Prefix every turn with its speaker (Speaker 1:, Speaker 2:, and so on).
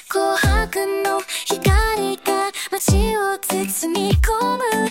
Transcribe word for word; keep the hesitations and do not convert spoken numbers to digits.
Speaker 1: 紅白の光が街を包み込む